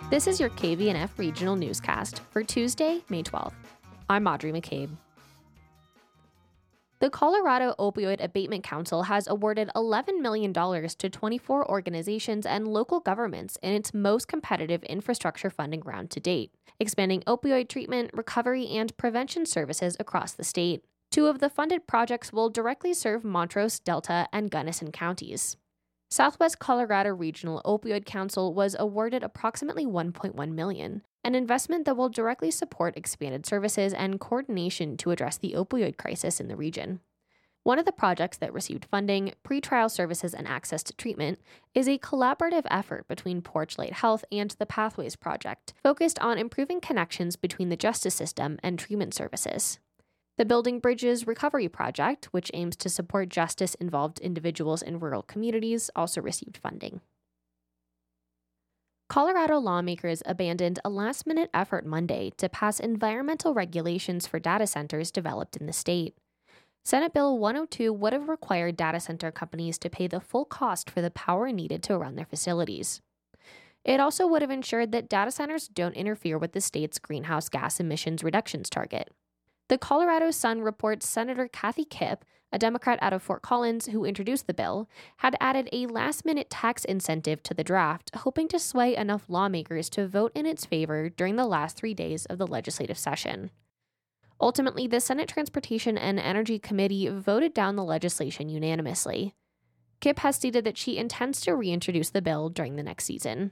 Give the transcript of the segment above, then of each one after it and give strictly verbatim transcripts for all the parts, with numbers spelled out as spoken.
This is your K V N F Regional Newscast for Tuesday, May twelfth. I'm Audrey McCabe. The Colorado Opioid Abatement Council has awarded eleven million dollars to twenty-four organizations and local governments in its most competitive infrastructure funding round to date, expanding opioid treatment, recovery, and prevention services across the state. Two of the funded projects will directly serve Montrose, Delta, and Gunnison counties. Southwest Colorado Regional Opioid Council was awarded approximately one point one million dollars, an investment that will directly support expanded services and coordination to address the opioid crisis in the region. One of the projects that received funding, Pretrial Services and Access to Treatment, is a collaborative effort between Porch Light Health and the Pathways Project, focused on improving connections between the justice system and treatment services. The Building Bridges Recovery Project, which aims to support justice-involved individuals in rural communities, also received funding. Colorado lawmakers abandoned a last-minute effort Monday to pass environmental regulations for data centers developed in the state. Senate Bill one oh two would have required data center companies to pay the full cost for the power needed to run their facilities. It also would have ensured that data centers don't interfere with the state's greenhouse gas emissions reductions target. The Colorado Sun reports Senator Kathy Kipp, a Democrat out of Fort Collins who introduced the bill, had added a last-minute tax incentive to the draft, hoping to sway enough lawmakers to vote in its favor during the last three days of the legislative session. Ultimately, the Senate Transportation and Energy Committee voted down the legislation unanimously. Kipp has stated that she intends to reintroduce the bill during the next season.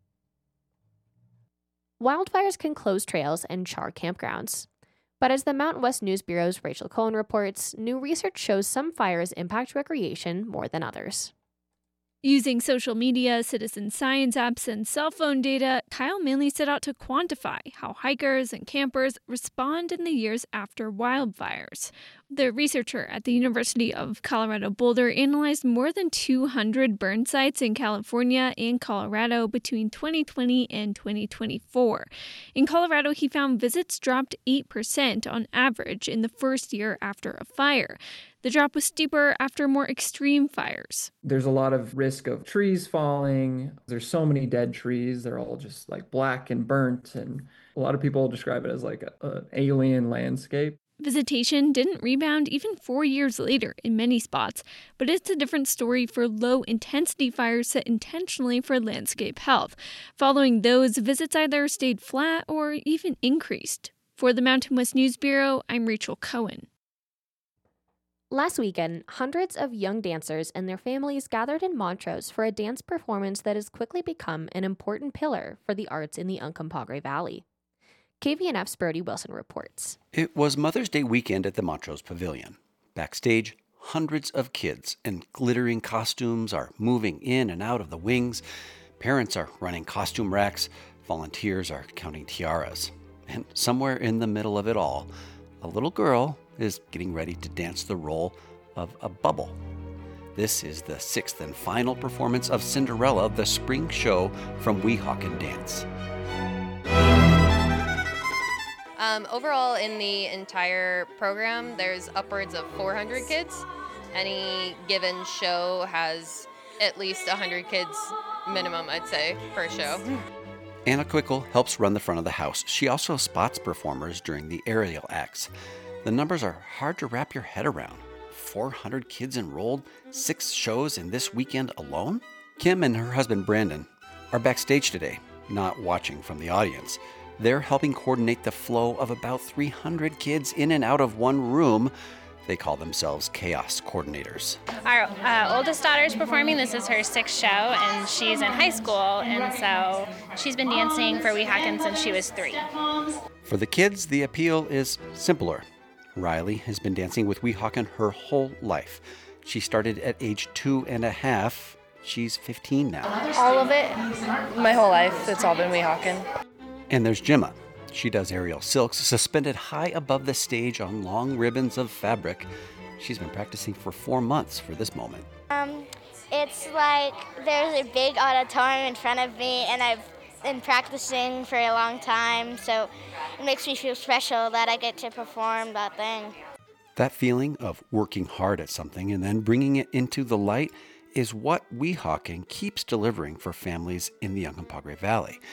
Wildfires can close trails and char campgrounds. But as the Mountain West News Bureau's Rachel Cohen reports, new research shows some fires impact recreation more than others. Using social media, citizen science apps, and cell phone data, Kyle Manley set out to quantify how hikers and campers respond in the years after wildfires. The researcher at the University of Colorado Boulder analyzed more than two hundred burn sites in California and Colorado between twenty twenty and twenty twenty-four. In Colorado, he found visits dropped eight percent on average in the first year after a fire. The drop was steeper after more extreme fires. There's a lot of risk of trees falling. There's so many dead trees. They're all just like black and burnt. And a lot of people describe it as like an alien landscape. Visitation didn't rebound even four years later in many spots, but it's a different story for low-intensity fires set intentionally for landscape health. Following those, visits either stayed flat or even increased. For the Mountain West News Bureau, I'm Rachel Cohen. Last weekend, hundreds of young dancers and their families gathered in Montrose for a dance performance that has quickly become an important pillar for the arts in the Uncompahgre Valley. K V N F's Brody Wilson reports. It was Mother's Day weekend at the Montrose Pavilion. Backstage, hundreds of kids in glittering costumes are moving in and out of the wings. Parents are running costume racks. Volunteers are counting tiaras. And somewhere in the middle of it all, a little girl is getting ready to dance the role of a bubble. This is the sixth and final performance of Cinderella, the spring show from Weehawken Dance. Um, overall, in the entire program, there's upwards of four hundred kids. Any given show has at least one hundred kids minimum, I'd say, per show. Anna Quickle helps run the front of the house. She also spots performers during the aerial acts. The numbers are hard to wrap your head around. four hundred kids enrolled, six shows in this weekend alone? Kim and her husband Brandon are backstage today, not watching from the audience. They're helping coordinate the flow of about three hundred kids in and out of one room. They call themselves chaos coordinators. Our uh, oldest daughter's performing. This is her sixth show, and she's in high school, and so she's been dancing for Weehawken since she was three. For the kids, the appeal is simpler. Riley has been dancing with Weehawken her whole life. She started at age two and a half. She's fifteen now. All of it, my whole life, it's all been Weehawken. And there's Gemma. She does aerial silks suspended high above the stage on long ribbons of fabric. She's been practicing for four months for this moment. Um, it's like there's a big auditorium in front of me, and I've been practicing for a long time, so it makes me feel special that I get to perform that thing. That feeling of working hard at something and then bringing it into the light is what Weehawken keeps delivering for families in the Uncompahgre Valley.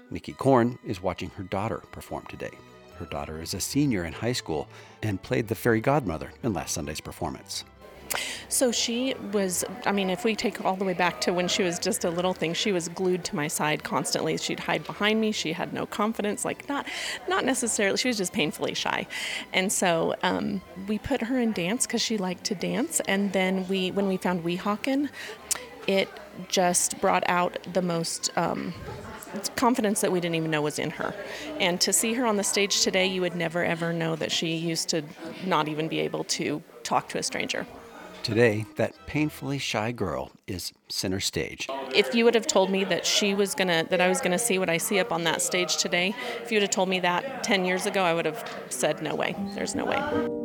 Nikki Korn is watching her daughter perform today. Her daughter is a senior in high school and played the fairy godmother in last Sunday's performance. So she was, I mean, if we take all the way back to when she was just a little thing, she was glued to my side constantly. She'd hide behind me. She had no confidence, like not not necessarily, she was just painfully shy. And so um, we put her in dance because she liked to dance. And then we, when we found Weehawken, it just brought out the most um, confidence that we didn't even know was in her. And to see her on the stage today, you would never ever know that she used to not even be able to talk to a stranger. Today, that painfully shy girl is center stage. If you would have told me that she was gonna, that I was gonna see what I see up on that stage today, if you would have told me that ten years ago, I would have said, no way, there's no way.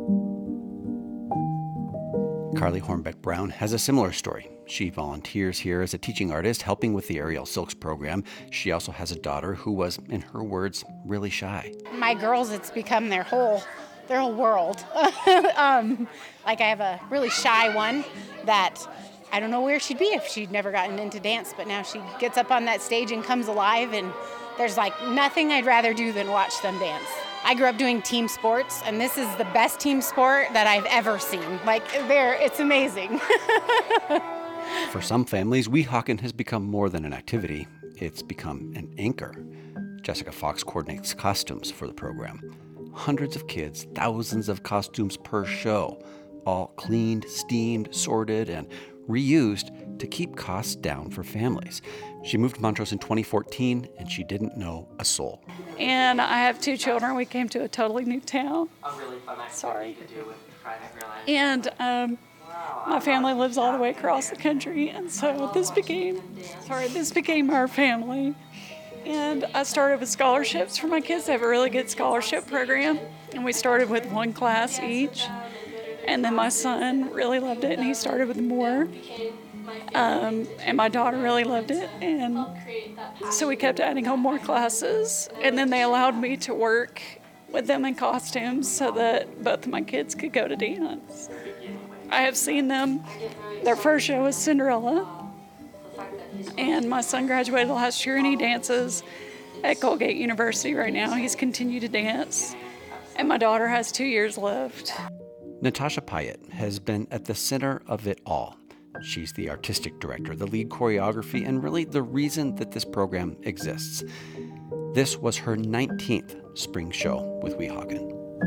Carly Hornbeck Brown has a similar story. She volunteers here as a teaching artist, helping with the Aerial Silks program. She also has a daughter who was, in her words, really shy. My girls, it's become their whole their whole world. um, like I have a really shy one that I don't know where she'd be if she'd never gotten into dance, but now she gets up on that stage and comes alive, and there's like nothing I'd rather do than watch them dance. I grew up doing team sports, and this is the best team sport that I've ever seen. Like, there, it's amazing. For some families, Weehawken has become more than an activity. It's become an anchor. Jessica Fox coordinates costumes for the program. Hundreds of kids, thousands of costumes per show, all cleaned, steamed, sorted, and reused to keep costs down for families. She moved to Montrose in twenty fourteen, and she didn't know a soul. And I have two children. We came to a totally new town. A really fun activity Sorry. you could do with private real life. And um, my family lives all the way across the country, and so this became, sorry, this became our family. And I started with scholarships for my kids. They have a really good scholarship program, and we started with one class each. And then my son really loved it, and he started with more. Um, and my daughter really loved it, and so we kept adding on more classes. And then they allowed me to work with them in costumes so that both of my kids could go to dance. I have seen them. Their first show was Cinderella, and my son graduated last year, and he dances at Colgate University right now. He's continued to dance, and my daughter has two years left. Natasha Pyatt has been at the center of it all. She's the artistic director, the lead choreography, and really the reason that this program exists. This was her nineteenth spring show with Weehawken.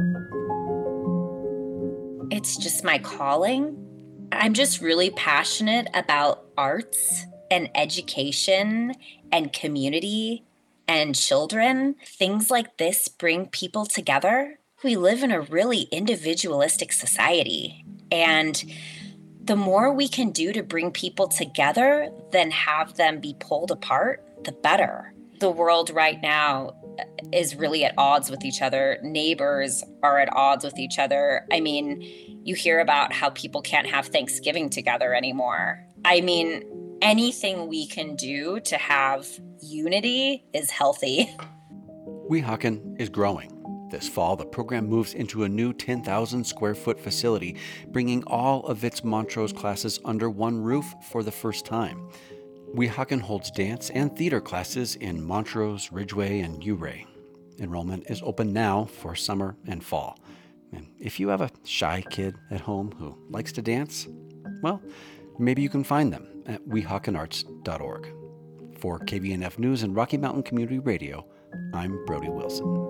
It's just my calling. I'm just really passionate about arts and education and community and children. Things like this bring people together. We live in a really individualistic society, and the more we can do to bring people together than have them be pulled apart, the better. The world right now is really at odds with each other. Neighbors are at odds with each other. I mean, you hear about how people can't have Thanksgiving together anymore. I mean, anything we can do to have unity is healthy. Weehawken is growing. This fall, the program moves into a new ten thousand square foot facility, bringing all of its Montrose classes under one roof for the first time. Weehawken holds dance and theater classes in Montrose, Ridgway, and Ouray. Enrollment is open now for summer and fall. And if you have a shy kid at home who likes to dance, well, maybe you can find them at weehawken arts dot org. For K V N F News and Rocky Mountain Community Radio, I'm Brody Wilson.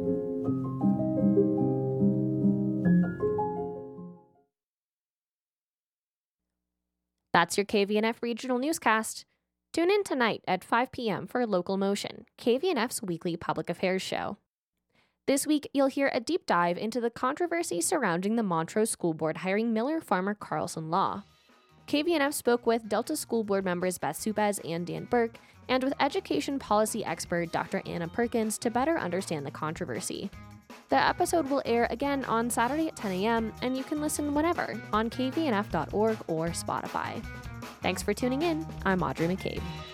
That's your K V N F Regional Newscast. Tune in tonight at five p.m. for Local Motion, K V N F's weekly public affairs show. This week, you'll hear a deep dive into the controversy surrounding the Montrose School Board hiring Miller Farmer Carlson Law. K V N F spoke with Delta School Board members Beth Supez and Dan Burke, and with education policy expert Doctor Anna Perkins to better understand the controversy. The episode will air again on Saturday at ten a.m., and you can listen whenever on K V N F dot org or Spotify. Thanks for tuning in. I'm Audrey McCabe.